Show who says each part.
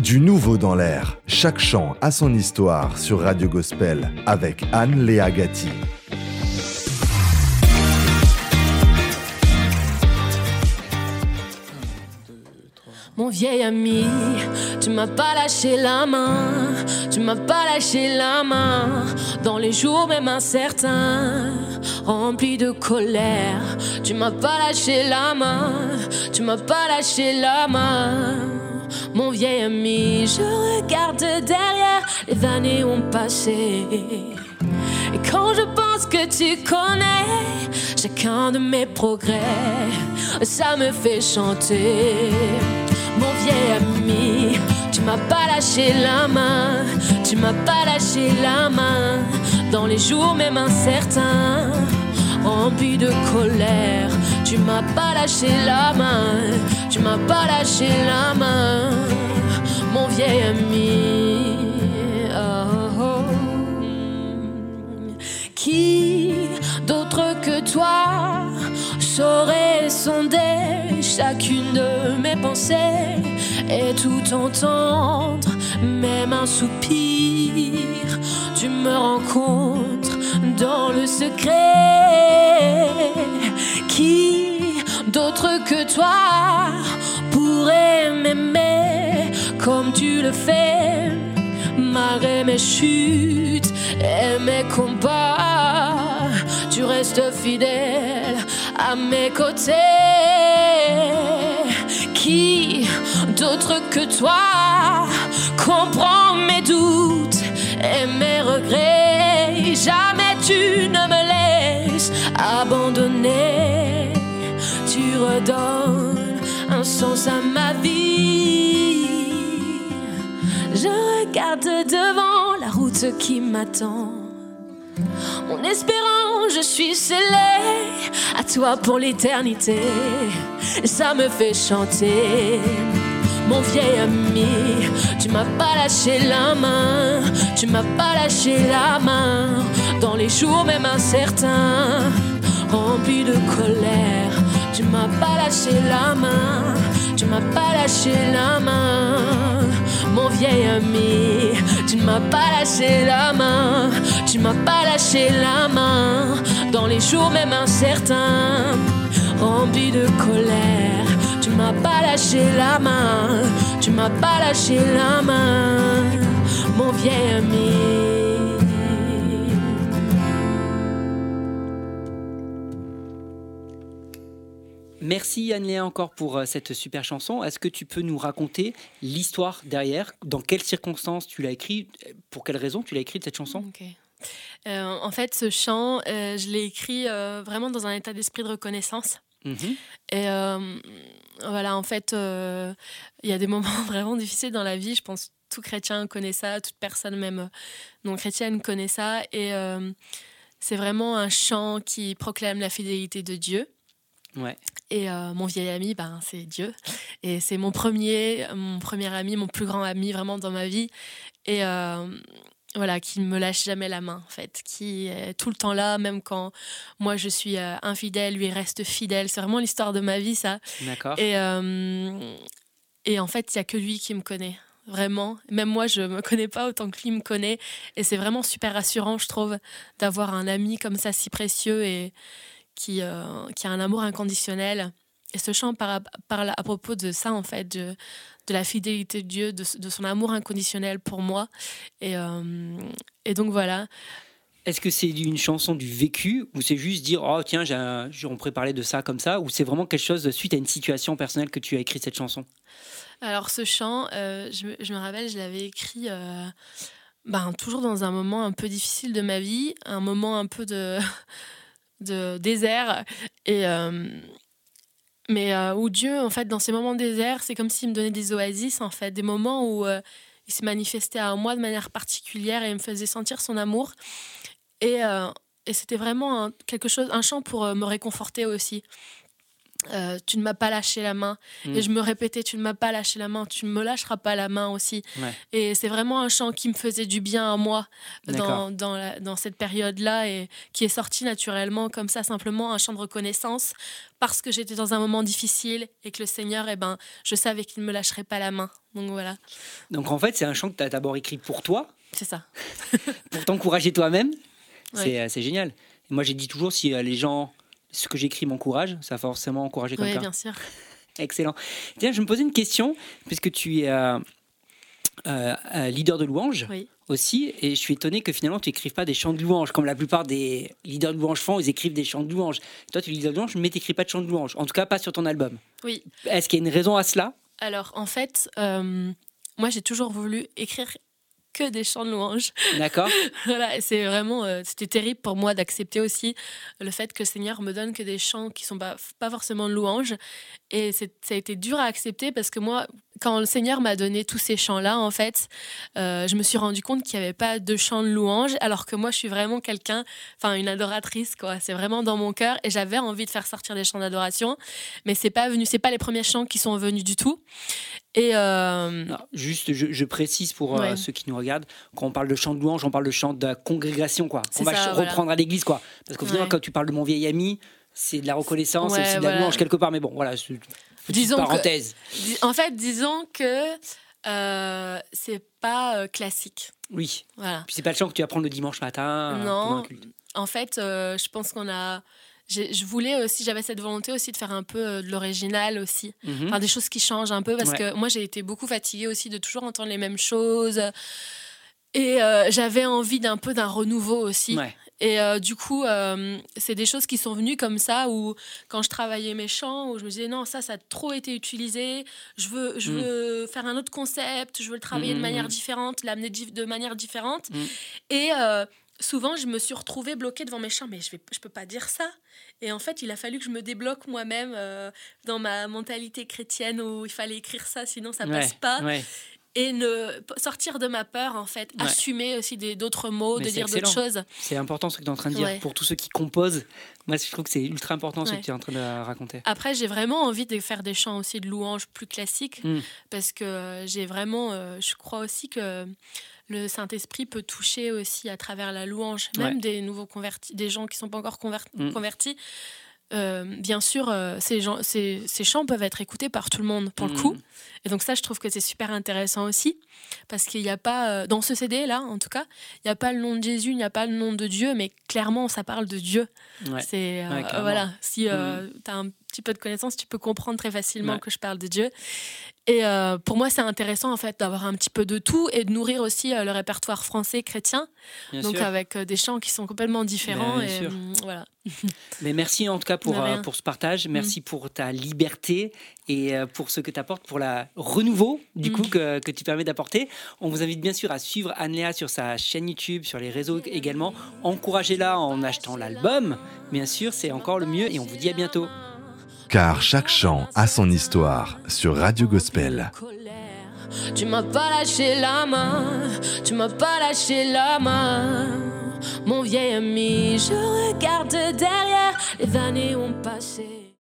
Speaker 1: Du nouveau dans l'air. Chaque chant a son histoire sur Radio Gospel avec Anne-Léa Gatti.
Speaker 2: Mon vieil ami, tu m'as pas lâché la main, tu m'as pas lâché la main, dans les jours même incertains, remplis de colère. Tu m'as pas lâché la main, tu m'as pas lâché la main. Mon vieil ami, je regarde derrière, les années ont passé. Et quand je pense que tu connais chacun de mes progrès, ça me fait chanter. Mon vieil ami, tu m'as pas lâché la main, tu m'as pas lâché la main, dans les jours même incertains, remplis de colère. Tu m'as pas lâché la main, tu m'as pas lâché la main, mon vieil ami. Oh, oh. Qui d'autre que toi saurait sonder chacune de mes pensées et tout entendre, même un soupir. Tu me rencontres dans le secret. Qui d'autre que toi pourrait m'aimer comme tu le fais, malgré mes chutes et mes combats? Tu restes fidèle à mes côtés. Qui d'autre que toi comprend mes doutes et mes regrets? Jamais tu ne me laisses abandonner. Tu redonnes un sens à ma vie. Je regarde devant la route qui m'attend. Mon espérance, je suis scellée à toi pour l'éternité. Ça me fait chanter. Mon vieil ami, tu m'as pas lâché la main, tu m'as pas lâché la main, dans les jours même incertains, remplis de colère. Tu m'as pas lâché la main, tu m'as pas lâché la main. Mon vieil ami, tu ne m'as pas lâché la main, tu m'as pas lâché la main, dans les jours même incertains, remplis de colère. Tu m'as pas lâché la main, tu m'as pas lâché la main, mon vieil ami.
Speaker 3: Merci Anne-Léa encore pour cette super chanson. Est-ce que tu peux nous raconter l'histoire derrière? Dans quelles circonstances tu l'as écrit? Pour quelles raisons tu l'as écrite cette chanson?
Speaker 2: Okay. En fait, ce chant, je l'ai écrit vraiment dans un état d'esprit de reconnaissance. Mm-hmm. Et voilà, en fait, il y a des moments vraiment difficiles dans la vie. Je pense que tout chrétien connaît ça, toute personne même non chrétienne connaît ça. Et c'est vraiment un chant qui proclame la fidélité de Dieu. Ouais. Et mon vieil ami, c'est Dieu. Et c'est mon premier ami, mon plus grand ami vraiment dans ma vie. Et voilà, qui ne me lâche jamais la main, en fait. Qui est tout le temps là, même quand moi je suis infidèle, lui reste fidèle. C'est vraiment l'histoire de ma vie, ça. D'accord. Et en fait, il n'y a que lui qui me connaît. Vraiment. Même moi, je ne me connais pas autant que lui me connaît. Et c'est vraiment super rassurant, je trouve, d'avoir un ami comme ça, si précieux et qui a un amour inconditionnel. Et ce chant parle à propos de ça, en fait, de la fidélité de Dieu, de son amour inconditionnel pour moi. Et donc, voilà.
Speaker 3: Est-ce que c'est une chanson du vécu ou c'est juste dire « Oh, tiens, on pourrait parler de ça comme ça » ou c'est vraiment quelque chose suite à une situation personnelle que tu as écrit cette chanson?
Speaker 2: Alors, ce chant, je me rappelle, je l'avais écrit toujours dans un moment un peu difficile de ma vie, un moment un peu de désert mais où Dieu, en fait, dans ces moments de désert, c'est comme s'il me donnait des oasis, en fait, des moments où il s'est manifesté à moi de manière particulière et il me faisait sentir son amour et c'était vraiment un chant pour me réconforter aussi. tu ne m'as pas lâché la main. Et je me répétais, tu ne m'as pas lâché la main, tu ne me lâcheras pas la main aussi. Ouais. Et c'est vraiment un chant qui me faisait du bien à moi dans cette période-là et qui est sorti naturellement comme ça, simplement un chant de reconnaissance parce que j'étais dans un moment difficile et que le Seigneur, je savais qu'il ne me lâcherait pas la main. Donc voilà.
Speaker 3: Donc en fait, c'est un chant que tu as d'abord écrit pour toi.
Speaker 2: C'est ça.
Speaker 3: Pour t'encourager toi-même.
Speaker 2: Ouais.
Speaker 3: C'est génial. Et moi, j'ai dit toujours, si les gens... Ce que j'écris m'encourage, ça va forcément encourager quelqu'un.
Speaker 2: Oui, bien sûr.
Speaker 3: Excellent. Tiens, je me posais une question, puisque tu es leader de louange aussi, et je suis étonné que finalement tu n'écrives pas des chants de louange, comme la plupart des leaders de louange font, ils écrivent des chants de louange. Toi, tu es leader de louange, mais tu n'écris pas de chants de louange, en tout cas pas sur ton album.
Speaker 2: Oui.
Speaker 3: Est-ce qu'il y a une raison à cela ?
Speaker 2: Alors, en fait, moi j'ai toujours voulu écrire que des chants de louange.
Speaker 3: D'accord.
Speaker 2: Voilà, c'est vraiment, c'était terrible pour moi d'accepter aussi le fait que le Seigneur me donne que des chants qui sont pas forcément de louange. Et ça a été dur à accepter parce que moi, quand le Seigneur m'a donné tous ces chants-là, en fait, je me suis rendu compte qu'il n'y avait pas de chants de louange, alors que moi, je suis vraiment une adoratrice, quoi. C'est vraiment dans mon cœur et j'avais envie de faire sortir des chants d'adoration, mais c'est pas les premiers chants qui sont venus du tout. Et
Speaker 3: non, juste, je précise pour ceux qui nous regardent, quand on parle de chant de louange, on parle de chant de congrégation, quoi. On va reprendre à l'église, quoi. Parce qu'au final, quand tu parles de mon vieil ami, c'est de la reconnaissance, c'est de la louange quelque part. Mais bon, voilà, c'est une petite parenthèse.
Speaker 2: Disons que c'est pas classique.
Speaker 3: Oui.
Speaker 2: Voilà.
Speaker 3: Puis c'est pas le chant que tu apprends le dimanche matin.
Speaker 2: Non. En fait, je pense qu'on a. Je voulais aussi, j'avais cette volonté aussi de faire un peu de l'original aussi, enfin des choses qui changent un peu parce que moi j'ai été beaucoup fatiguée aussi de toujours entendre les mêmes choses et j'avais envie d'un renouveau aussi. Ouais. Et du coup, c'est des choses qui sont venues comme ça où quand je travaillais mes chants, où je me disais non, ça a trop été utilisé, je veux faire un autre concept, je veux le travailler de manière différente, l'amener de manière différente. Et souvent, je me suis retrouvée bloquée devant mes chants, mais je peux pas dire ça. Et en fait, il a fallu que je me débloque moi-même dans ma mentalité chrétienne où il fallait écrire ça, sinon ça passe pas. Ouais. Et sortir de ma peur, en fait, assumer aussi d'autres mots, de dire d'autres choses. C'est
Speaker 3: important ce que tu es en train de dire. Pour tous ceux qui composent, moi je trouve que c'est ultra important ce que tu es en train de raconter.
Speaker 2: Après, j'ai vraiment envie de faire des chants aussi de louanges plus classiques parce que j'ai vraiment, je crois aussi que le Saint-Esprit peut toucher aussi à travers la louange, même des nouveaux convertis, des gens qui ne sont pas encore convertis. Bien sûr, ces chants peuvent être écoutés par tout le monde pour le coup. Et donc ça, je trouve que c'est super intéressant aussi parce qu'il n'y a pas, dans ce CD-là en tout cas, il n'y a pas le nom de Jésus, il n'y a pas le nom de Dieu, mais clairement, ça parle de Dieu. C'est, voilà, si tu as un petit peu de connaissance, tu peux comprendre très facilement que je parle de Dieu. Et pour moi, c'est intéressant en fait d'avoir un petit peu de tout et de nourrir aussi le répertoire français chrétien, bien donc sûr. Avec des chants qui sont complètement différents. Bien sûr. Voilà.
Speaker 3: Mais merci en tout cas pour ce partage, merci pour ta liberté et pour ce que tu apportes, pour la renouveau du coup que tu permets d'apporter. On vous invite bien sûr à suivre Anne-Léa sur sa chaîne YouTube, sur les réseaux également. Encouragez-la en achetant l'album, bien sûr, c'est encore le mieux et on vous dit à bientôt.
Speaker 1: Car chaque chant a son histoire sur Radio Gospel.
Speaker 2: Tu m'as pas lâché la main, tu m'as pas lâché la main. Mon vieil ami, je regarde derrière, les années ont passé.